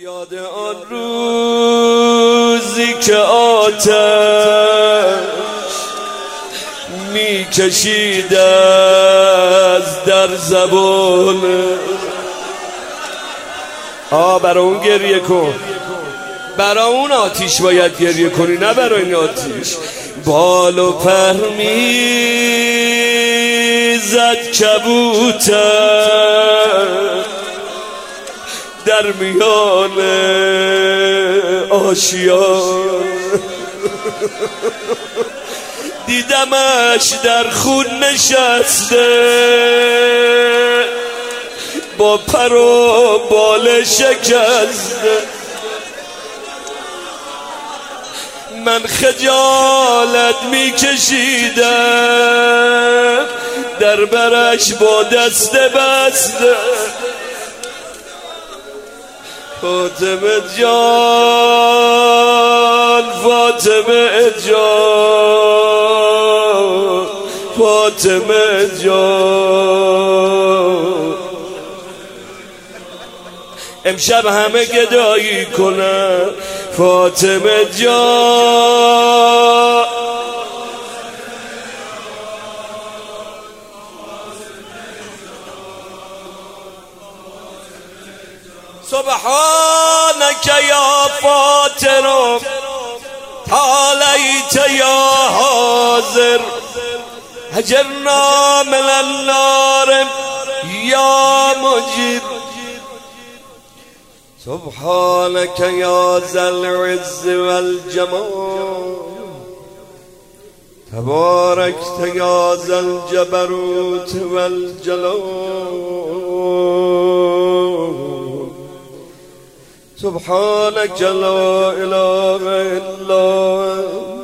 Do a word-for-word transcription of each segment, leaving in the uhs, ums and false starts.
یاد آن روزی که آتش می کشید از در زبان. آه برای اون گریه کن، برای اون آتیش باید گریه کنی، نه برای این آتیش. بال و پر میزد کبوتر در میان آشیان، دیدمش در خون نشسته با پر و بال شکسته. من خجالت میکشیدم در برش با دست بسته. فاطمه جان، فاطمه جان، فاطمه جان، امشب همه گدایی کنن. فاطمه جان، سبحانك يا فاطر تعاليت يا حاضر هجرنا من النار يا مجيب. سبحانك يا ذا العز والجمال تباركت يا ذا الجبروت والجلال. سبحانك لا إله إلا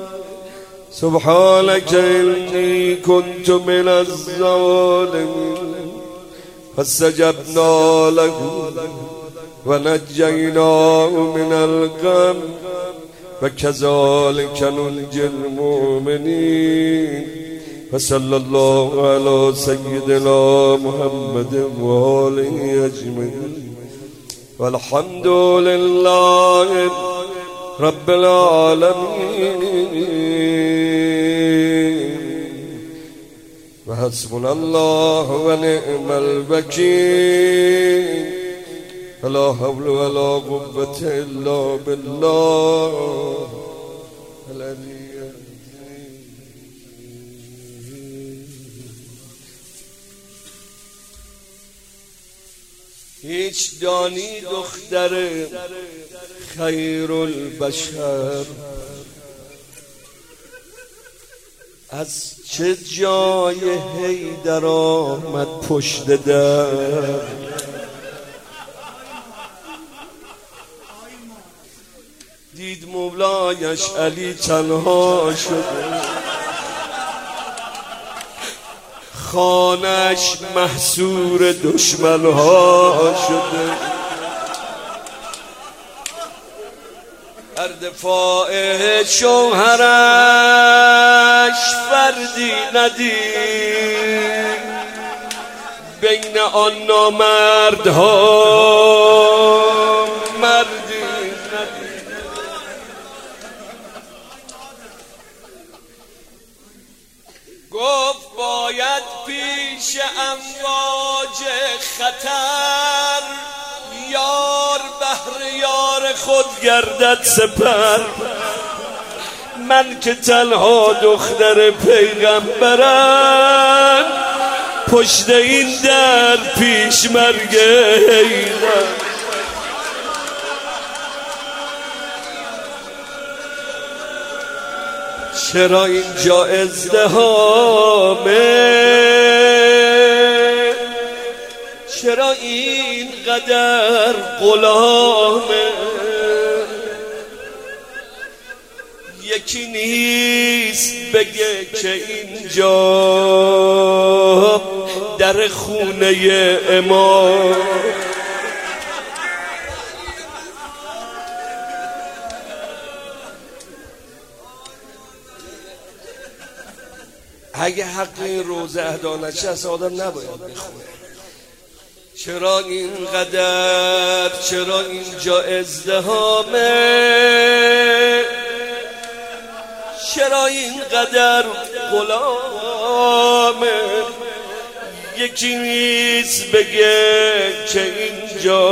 سبحانك إني كنت من الظالمين فاستجبنا له ونجيناه من الغم وكذلك ننجي المؤمنين. وصلى الله على سيدنا محمد وآله أجمعين والحمد لله رب العالمين. وحسبنا الله ونعم الوكيل ولا حول ولا قوة إلا بالله العلي. هیچ دانی دختر خیر البشر از چه جای حیدر آمد پشت در. دید مولایش علی تنها شده، خانش محصور دشمنها شده. در دفاع شوهرش فردی ندید بین آن نامردها مردی ندید. گفت باید پیش امواج خطر یار بهر یار خود گردد سپر. من که تنها دختر پیغمبرم پشت این در پیش مرگ حیدر. چرا اینجا ازدحامه، چرا این قدر غلامه. یکی نیست بگه که اینجا در خونه امام. اگه حق این روزه اهدا نشه اصلا آدم نباید بخونه. چرا اینقدر، چرا اینجا ازدهامه، چرا اینقدر غلامه، یکی نیست بگه که اینجا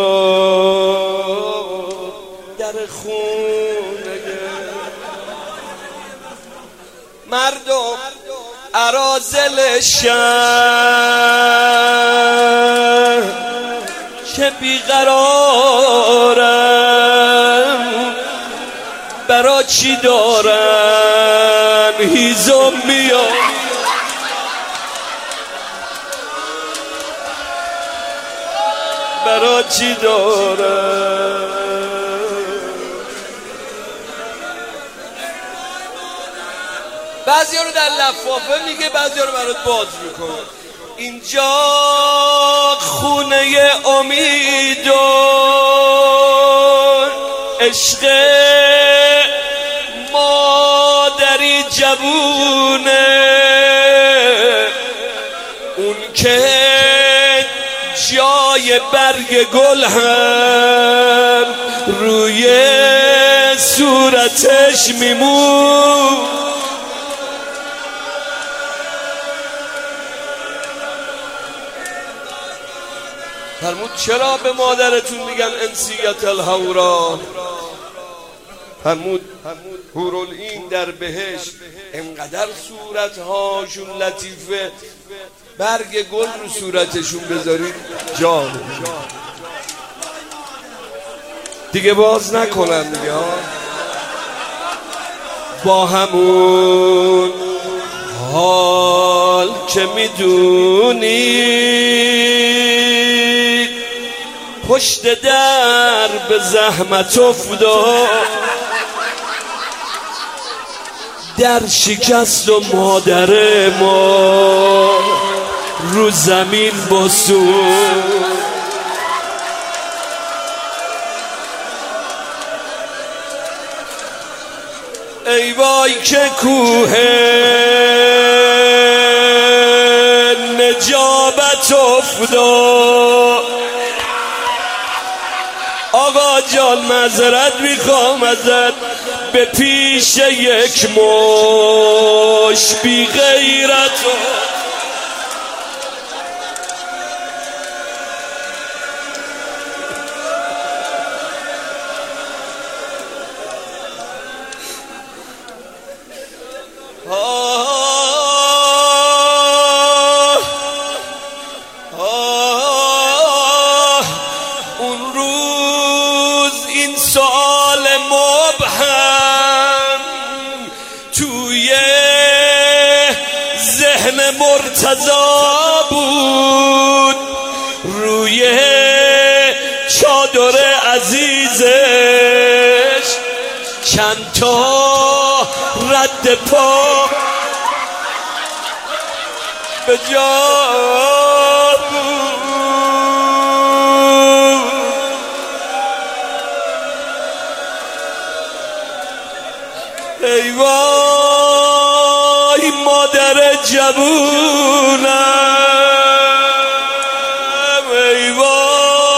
در خونه مردم اراذل شهر که بیقرارم، برا چی دارن هیزم میاد، برا چی دارن. بعضی ها رو در لفافه میگه، بعضی ها رو برات باز میکنه. اینجا خونه امید و عشق مادری جوونه، اون که جای برگ گل هم روی صورتش میمون. فرمود چرا به مادرتون میگن انسیت الهورا؟ فرمود حورالعین در بهشت انقدر صورتهاشون لطیفه، برگ گل رو صورتشون بذارید جان دیگه باز نکنن دیگه ها. با همون حال که میدونی پشت در به زحمت افتاد، در شکست و مادر ما رو زمین بسود. ای وای که کوه نجابت افتاد. آقا جان معذرت میخوام ازت، به پیش یک مش بی غیرت مرتضا بود، روی چادر عزیزش چند تا رد پا به جا بود. ای وای مادر جوونم، ای وای.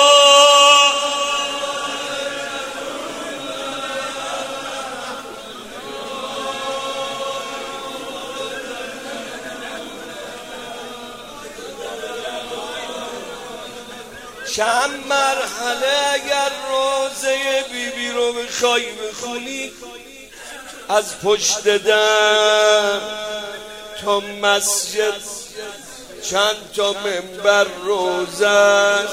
چند مرحله اگر روزه بی بی رو بخوای بخونی، از پشت در تا مسجد چند تا منبر روزه است،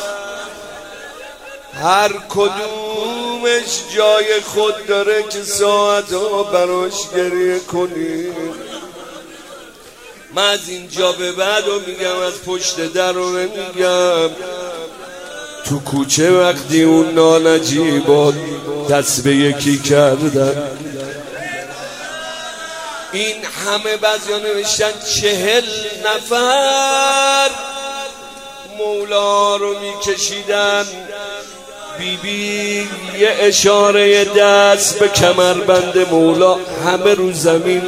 هر کدومش جای خود داره که ساعت ها براش گریه کنی. من از اینجا به بعد رو میگم، از پشت در رو نمیگم. تو کوچه وقتی اون نانجیبات دست به یکی کردن، این همه بعضیا نوشتن چهل نفر مولا رو میکشیدن، بی بی یه اشاره دست به کمربند مولا، همه رو زمین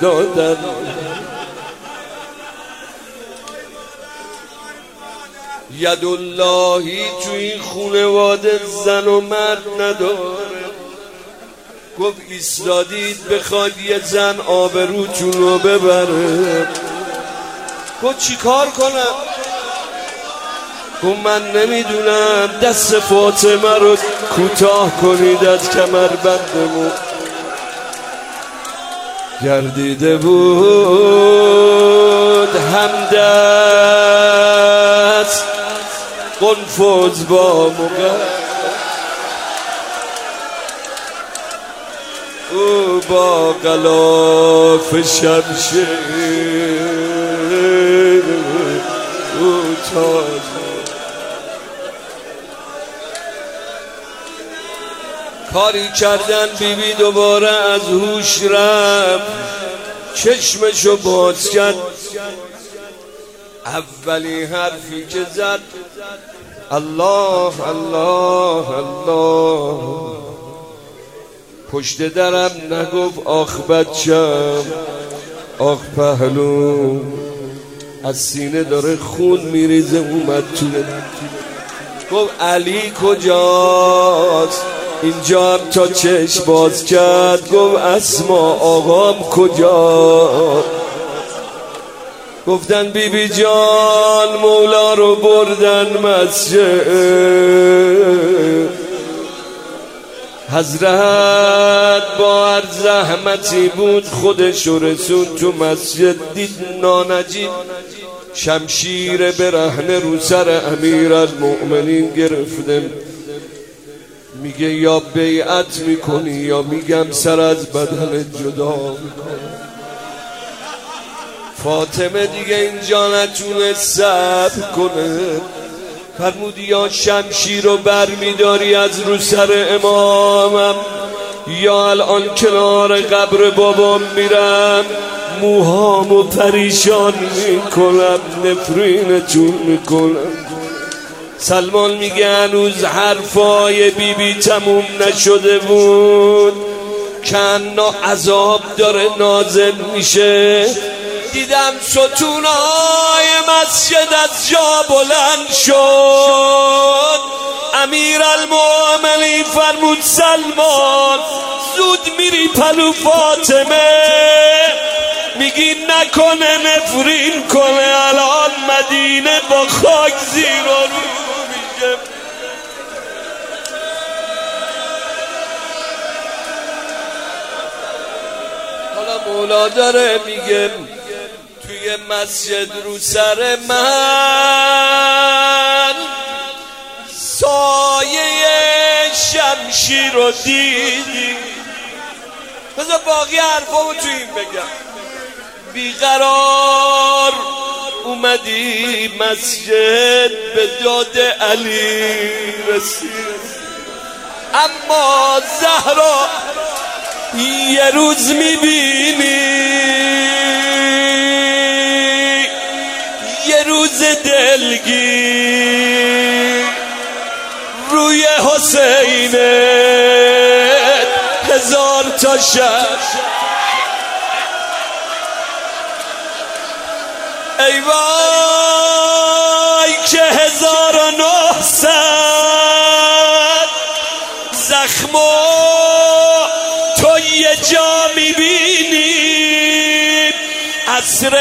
میافتادن. یداللهی تو این خونواده زن و مرد نداره. گفت ایستادید بخواد یه زن آبروتون رو ببره. گفت چی کار کنم؟ گفت من نمیدونم، دست فاطمه رو کوتاه کنید از کمربندمون. گردیده بود همدست قنفذ با موقع، او با غلاف شمشیر او تاج. کاری کردن بیبی بی دوباره از هوش رفت، چشمشو باز کرد. اولی حرفی که زد الله الله الله. پشت درم نگفت آخ بچم، آخ پهلو، از سینه داره خون میریزه. اومد تو گفت علی کجاست؟ اینجا هم تا چشم باز کرد گفت اسما آقام کجا؟ گفتن بی بی جان مولا رو بردن مسجد. حضرت با هر زحمتی بود خودش رسون تو مسجد. دید نانجیب شمشیر برهنه رو سر امیرالمؤمنین گرفته. میگه یا بیعت میکنی یا میگم سر از بدن جدا میکنی. فاطمه دیگه اینجا نتونه صبر کنه، فرمود یا شمشیر رو بر میداری از رو سر امامم، یا الان کنار قبر بابام میرم موهامو پریشان میکنم، نفرینتون میکنم. سلمان میگه هنوز حرفای بی بی تموم نشده بود، کنا عذاب داره نازل میشه. دیدم ستونهای مسجد از جا بلند شد. امیرالمؤمنین فرمود سلمان زود میری پلو فاطمه، میگی نکنه نفرین کنه، الان مدینه با خاک زیر و رو میشه. حالا مولا داره میگه توی مسجد رو سر من سایه شمشیر رو دیدی. بذار باقی حرفامو تو این بگم. بیقرار اومدی مسجد به داد علی رسید، اما زهرا یه روز میبینی، یه روز دلگیر روی حسین هزار تا شب. ای وای که هزار و نهصد زخم و تو یه جا میبینی، عصر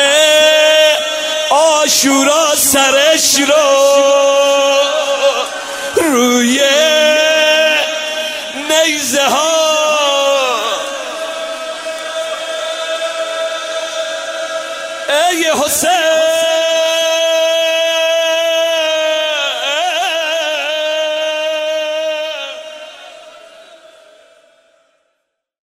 عاشورا سرش رو روی نیزه ها. ای حسین